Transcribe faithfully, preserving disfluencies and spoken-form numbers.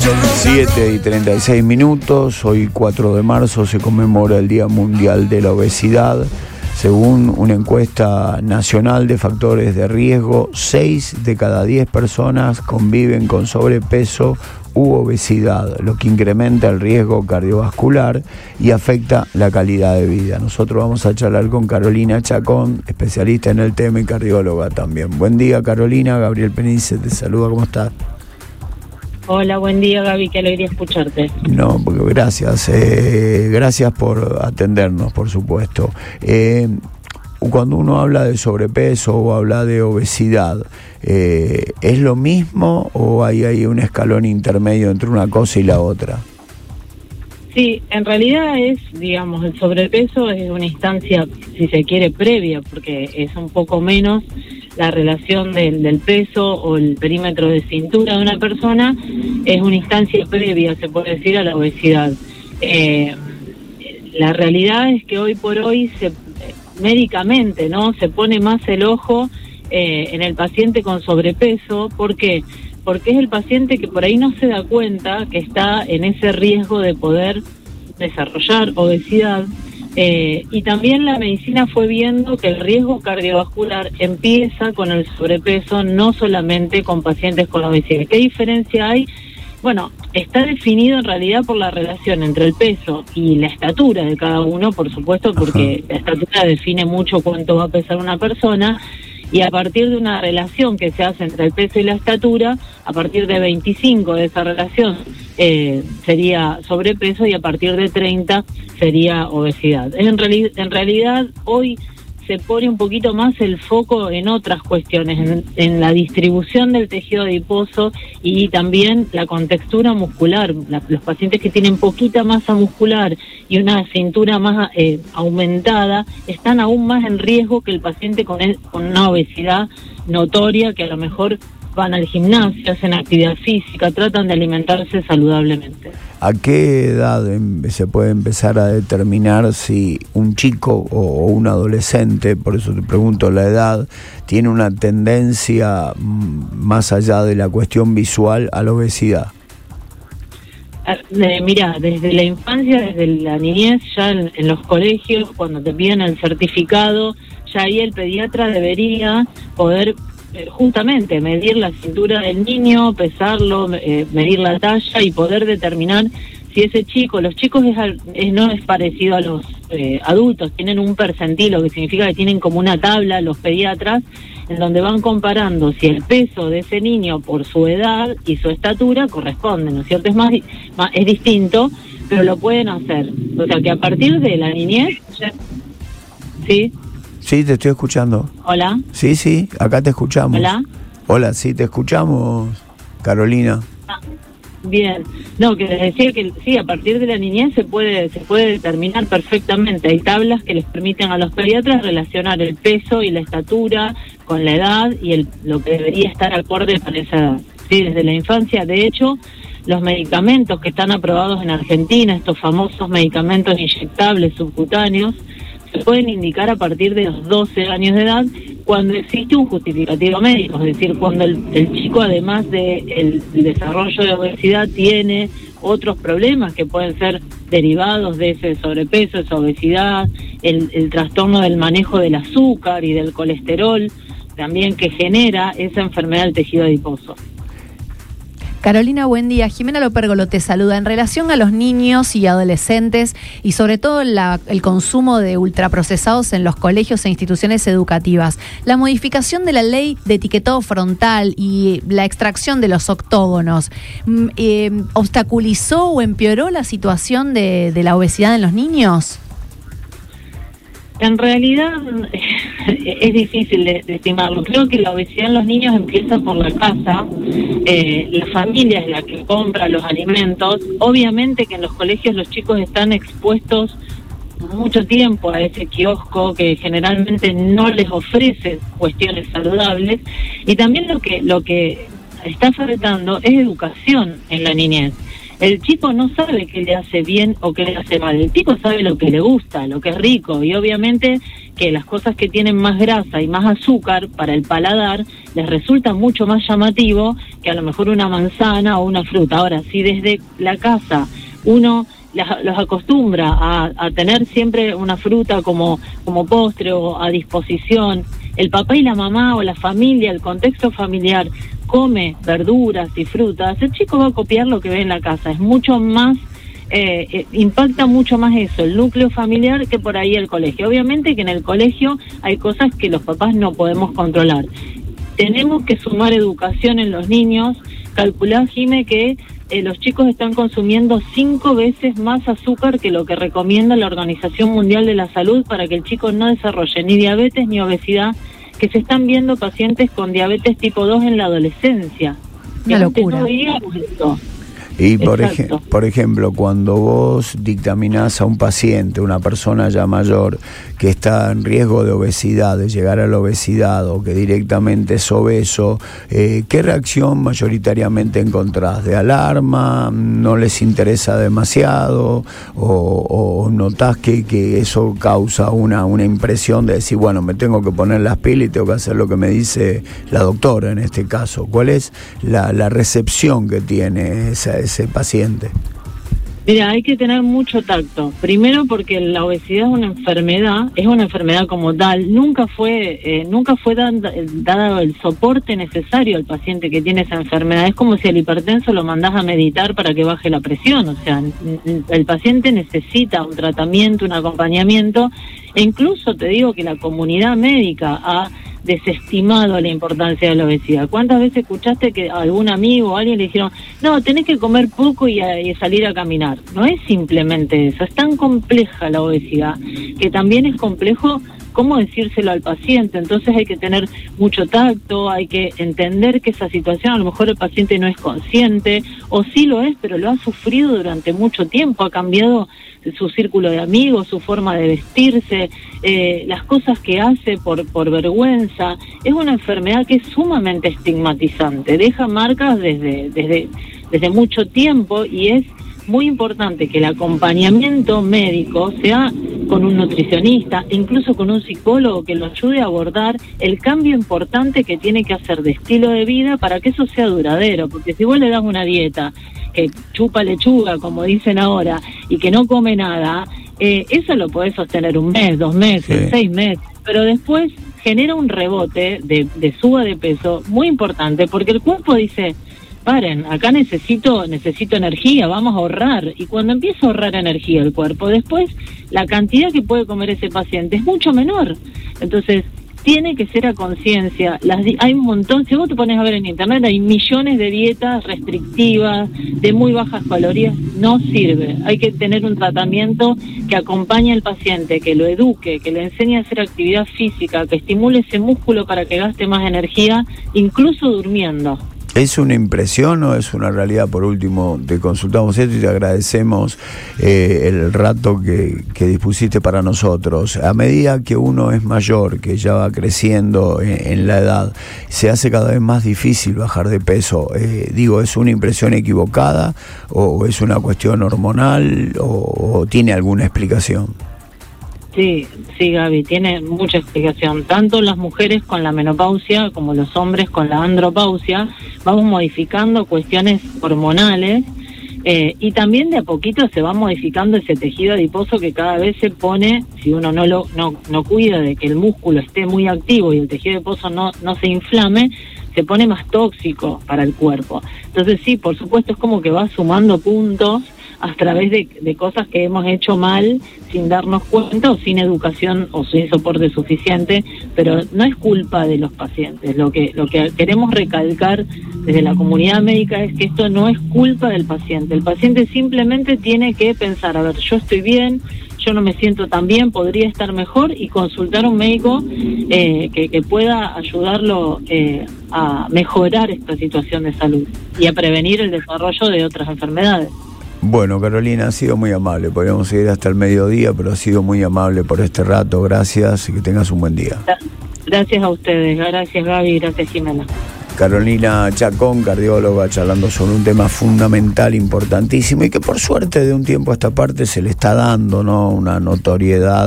siete y treinta y seis minutos, hoy cuatro de marzo se conmemora el Día Mundial de la Obesidad. Según una encuesta nacional de factores de riesgo, seis de cada diez personas conviven con sobrepeso u obesidad, lo que incrementa el riesgo cardiovascular y afecta la calidad de vida. Nosotros vamos a charlar con Carolina Chacón, especialista en el tema y cardióloga también. Buen día, Carolina. Gabriel Penice te saluda, ¿cómo estás? Hola, buen día, Gaby, que alegría escucharte. No, porque gracias, eh, gracias por atendernos, por supuesto. Eh, cuando uno habla de sobrepeso o habla de obesidad, eh, ¿es lo mismo o hay ahí un escalón intermedio entre una cosa y la otra? Sí, en realidad es, digamos, el sobrepeso es una instancia, si se quiere, previa, porque es un poco menos la relación del, del peso o el perímetro de cintura de una persona, es una instancia previa, se puede decir, a la obesidad. Eh, la realidad es que hoy por hoy, se, médicamente, ¿no?, se pone más el ojo eh, en el paciente con sobrepeso. ¿Por qué? Porque es el paciente que por ahí no se da cuenta que está en ese riesgo de poder desarrollar obesidad. Eh, y también la medicina fue viendo que el riesgo cardiovascular empieza con el sobrepeso, no solamente con pacientes con obesidad. ¿Qué diferencia hay? Bueno, está definido en realidad por la relación entre el peso y la estatura de cada uno, por supuesto, porque la estatura define mucho cuánto va a pesar una persona, y a partir de una relación que se hace entre el peso y la estatura, a partir de veinticinco de esa relación eh, sería sobrepeso y a partir de treinta sería obesidad. En, reali- en realidad hoy se pone un poquito más el foco en otras cuestiones, en, en la distribución del tejido adiposo y también la contextura muscular. La, los pacientes que tienen poquita masa muscular y una cintura más eh, aumentada están aún más en riesgo que el paciente con, el, con una obesidad notoria, que a lo mejor van al gimnasio, hacen actividad física, tratan de alimentarse saludablemente. ¿A qué edad se puede empezar a determinar si un chico o un adolescente, por eso te pregunto la edad, tiene una tendencia más allá de la cuestión visual a la obesidad? Eh, mira, desde la infancia, desde la niñez, ya en, en los colegios, cuando te piden el certificado, ya ahí el pediatra debería poder Eh, justamente medir la cintura del niño, pesarlo, eh, medir la talla y poder determinar si ese chico, los chicos es, es, no es parecido a los eh, adultos, tienen un percentilo, que significa que tienen como una tabla los pediatras, en donde van comparando si el peso de ese niño por su edad y su estatura corresponde, ¿no es cierto? Es más, más es distinto, pero lo pueden hacer. O sea que a partir de la niñez, ya, ¿sí? Sí, te estoy escuchando. Hola. Sí, sí, acá te escuchamos. Hola. Hola, sí, te escuchamos, Carolina. Ah, bien. No, que les decía que sí, a partir de la niñez se puede se puede determinar perfectamente. Hay tablas que les permiten a los pediatras relacionar el peso y la estatura con la edad y el, lo que debería estar acorde con esa edad. Sí, desde la infancia. De hecho, los medicamentos que están aprobados en Argentina, estos famosos medicamentos inyectables subcutáneos, se pueden indicar a partir de los doce años de edad, cuando existe un justificativo médico, es decir, cuando el, el chico, además de el, el desarrollo de obesidad, tiene otros problemas que pueden ser derivados de ese sobrepeso, esa obesidad, el, el trastorno del manejo del azúcar y del colesterol, también que genera esa enfermedad del tejido adiposo. Carolina, buen día. Jimena Lopérgolo te saluda. En relación a los niños y adolescentes y sobre todo la, el consumo de ultraprocesados en los colegios e instituciones educativas, la modificación de la ley de etiquetado frontal y la extracción de los octógonos, eh, ¿obstaculizó o empeoró la situación de, de la obesidad en los niños? En realidad es difícil de, de estimarlo. Creo que la obesidad en los niños empieza por la casa. Eh, la familia es la que compra los alimentos. Obviamente que en los colegios los chicos están expuestos mucho tiempo a ese kiosco que generalmente no les ofrece cuestiones saludables. Y también lo que, lo que está faltando es educación en la niñez. El chico no sabe qué le hace bien o qué le hace mal. El chico sabe lo que le gusta, lo que es rico, y obviamente que las cosas que tienen más grasa y más azúcar para el paladar les resulta mucho más llamativo que a lo mejor una manzana o una fruta. Ahora, si desde la casa uno los acostumbra a, a tener siempre una fruta como, como postre o a disposición, el papá y la mamá o la familia, el contexto familiar come verduras y frutas, el chico va a copiar lo que ve en la casa. Es mucho más, eh, eh, impacta mucho más eso, el núcleo familiar, que por ahí el colegio. Obviamente que en el colegio hay cosas que los papás no podemos controlar. Tenemos que sumar educación en los niños. Calculá, Jime, que eh, los chicos están consumiendo cinco veces más azúcar que lo que recomienda la Organización Mundial de la Salud para que el chico no desarrolle ni diabetes ni obesidad, que se están viendo pacientes con diabetes tipo dos en la adolescencia. Una locura. No veíamos esto. Y por, ej por ejemplo, cuando vos dictaminás a un paciente, una persona ya mayor, que está en riesgo de obesidad, de llegar a la obesidad o que directamente es obeso, eh, ¿qué reacción mayoritariamente encontrás? ¿De alarma? ¿No les interesa demasiado? ¿O, o notás que, que eso causa una, una impresión de decir, bueno, me tengo que poner las pilas y tengo que hacer lo que me dice la doctora en este caso? ¿Cuál es la, la recepción que tiene esa, ese paciente? Mira, hay que tener mucho tacto. Primero porque la obesidad es una enfermedad, es una enfermedad como tal. Nunca fue eh, nunca fue dado, dado el soporte necesario al paciente que tiene esa enfermedad. Es como si al hipertenso lo mandás a meditar para que baje la presión. O sea, el paciente necesita un tratamiento, un acompañamiento. E incluso te digo que la comunidad médica ha desestimado la importancia de la obesidad. ¿Cuántas veces escuchaste que a algún amigo o alguien le dijeron, no, tenés que comer poco y, a, y salir a caminar? No es simplemente eso, es tan compleja la obesidad que también es complejo cómo decírselo al paciente. Entonces hay que tener mucho tacto, hay que entender que esa situación a lo mejor el paciente no es consciente, o sí lo es, pero lo ha sufrido durante mucho tiempo, ha cambiado su círculo de amigos, su forma de vestirse, eh, las cosas que hace por, por vergüenza. Es una enfermedad que es sumamente estigmatizante, deja marcas desde, desde, desde mucho tiempo, y es muy importante que el acompañamiento médico sea con un nutricionista, incluso con un psicólogo que lo ayude a abordar el cambio importante que tiene que hacer de estilo de vida para que eso sea duradero, porque si vos le das una dieta que chupa lechuga, como dicen ahora, y que no come nada, eh, eso lo podés sostener un mes, dos meses, sí, seis meses, pero después genera un rebote de, de suba de peso muy importante, porque el cuerpo dice, paren, acá necesito necesito energía, vamos a ahorrar. Y cuando empieza a ahorrar energía el cuerpo, después la cantidad que puede comer ese paciente es mucho menor. Entonces, tiene que ser a conciencia. Las hay un montón, si vos te pones a ver en internet, hay millones de dietas restrictivas, de muy bajas calorías, no sirve. Hay que tener un tratamiento que acompañe al paciente, que lo eduque, que le enseñe a hacer actividad física, que estimule ese músculo para que gaste más energía, incluso durmiendo. ¿Es una impresión o es una realidad? Por último, te consultamos esto y te agradecemos eh, el rato que, que dispusiste para nosotros. A medida que uno es mayor, que ya va creciendo en, en la edad, se hace cada vez más difícil bajar de peso. Eh, digo, ¿es una impresión equivocada o, o es una cuestión hormonal o, o tiene alguna explicación? Sí, sí, Gaby, tiene mucha explicación. Tanto las mujeres con la menopausia como los hombres con la andropausia, vamos modificando cuestiones hormonales eh, y también de a poquito se va modificando ese tejido adiposo que cada vez se pone, si uno no lo no, no cuida de que el músculo esté muy activo y el tejido adiposo no, no se inflame, se pone más tóxico para el cuerpo. Entonces sí, por supuesto, es como que va sumando puntos a través de, de cosas que hemos hecho mal sin darnos cuenta o sin educación o sin soporte suficiente, pero no es culpa de los pacientes. Lo que lo que queremos recalcar desde la comunidad médica es que esto no es culpa del paciente. El paciente simplemente tiene que pensar, a ver, yo estoy bien, yo no me siento tan bien, podría estar mejor, y consultar a un médico eh, que, que pueda ayudarlo eh, a mejorar esta situación de salud y a prevenir el desarrollo de otras enfermedades. Bueno, Carolina, ha sido muy amable. Podríamos seguir hasta el mediodía, pero ha sido muy amable por este rato. Gracias y que tengas un buen día. Gracias a ustedes. Gracias, Gaby. Gracias, Jimena. Carolina Chacón, cardióloga, charlando sobre un tema fundamental, importantísimo, y que por suerte de un tiempo a esta parte se le está dando, ¿no?, una notoriedad